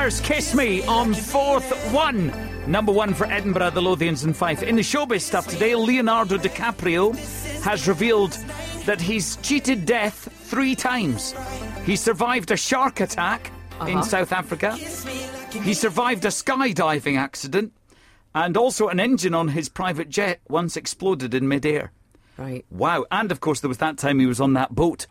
Here's Kiss Me on fourth one. Number one for Edinburgh, the Lothians and Fife. In the showbiz stuff today, Leonardo DiCaprio has revealed that he's cheated death 3 times. He survived a shark attack in South Africa. He survived a skydiving accident. And also an engine on his private jet once exploded in midair. Right. Wow. And, of course, there was that time he was on that boat.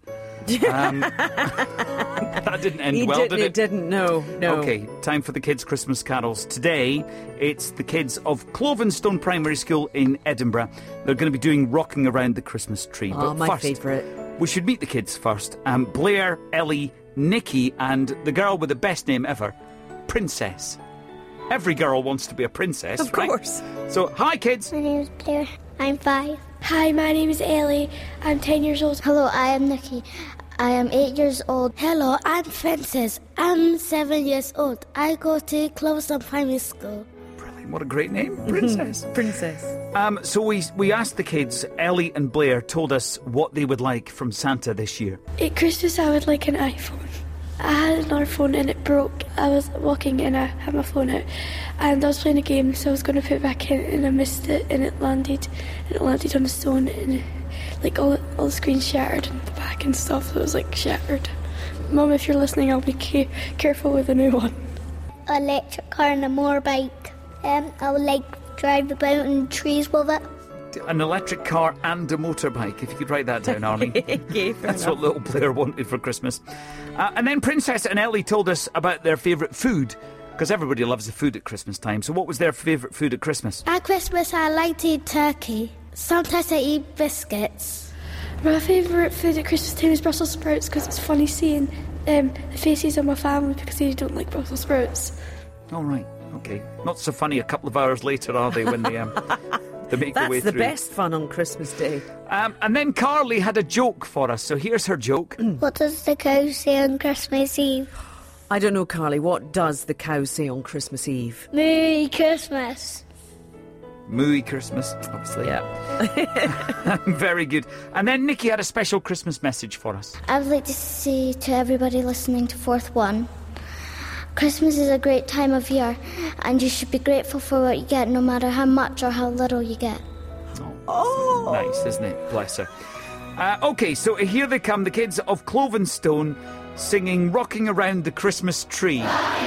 That didn't end well, did it? It didn't, no. OK, time for the kids' Christmas carols. Today, it's the kids of Clovenstone Primary School in Edinburgh. They're going to be doing Rocking Around the Christmas Tree. Oh, but my first, favourite. We should meet the kids first. Blair, Ellie, Nikki, and the girl with the best name ever, Princess. Every girl wants to be a princess, Of course. Right? So, hi, kids. My name is Blair. I'm 5. Hi, my name is Ellie. I'm 10 years old. Hello, I am Nikki. I am 8 years old. Hello, I'm Princess. I'm 7 years old. I go to Clovenstone Primary School. Brilliant. What a great name. Princess. Princess. So we asked the kids. Ellie and Blair told us what they would like from Santa this year. At Christmas, I would like an iPhone. I had another phone and it broke. I was walking and I had my phone out and I was playing a game, so I was going to put it back in and I missed it and it landed on the stone and like all the screen shattered in the back and stuff. It was like shattered. Mum, if you're listening, I'll be careful with the new one. An electric car and a motorbike. I would like drive about in trees with it. An electric car and a motorbike. If you could write that down, Arlene. Okay, That's what little Blair wanted for Christmas. And then Princess and Ellie told us about their favourite food, because everybody loves the food at Christmas time. So what was their favourite food at Christmas? At Christmas, I like to eat turkey. Sometimes I eat biscuits. My favourite food at Christmas time is Brussels sprouts, because it's funny seeing the faces of my family because they don't like Brussels sprouts. All right, okay. Not so funny a couple of hours later, are they, when they make their way That's the through? best fun on Christmas Day. And then Carly had a joke for us, so here's her joke. What does the cow say on Christmas Eve? I don't know, Carly, what does the cow say on Christmas Eve? Merry Christmas. Mooey Christmas, obviously. Yeah. Very good. And then Nikki had a special Christmas message for us. I would like to say to everybody listening to Fourth One, Christmas is a great time of year and you should be grateful for what you get no matter how much or how little you get. Oh! Nice, isn't it? Bless her. OK, so here they come, the kids of Clovenstone singing Rocking Around the Christmas Tree.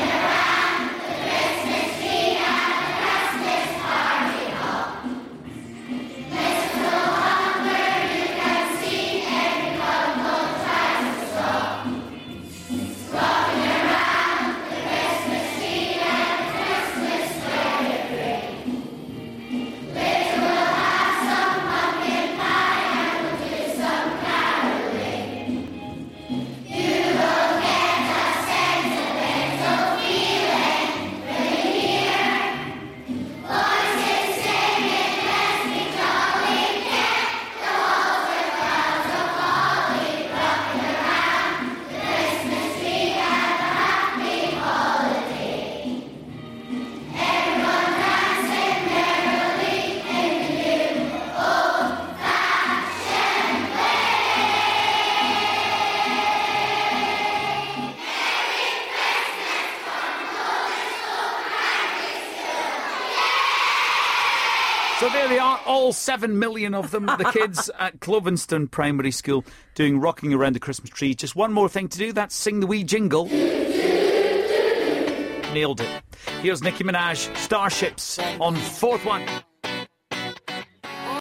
So there they are, all 7 million of them, the kids at Clovenstone Primary School doing Rocking Around the Christmas Tree. Just one more thing to do, that's sing the wee jingle. Nailed it. Here's Nicki Minaj, Starships on Fourth One.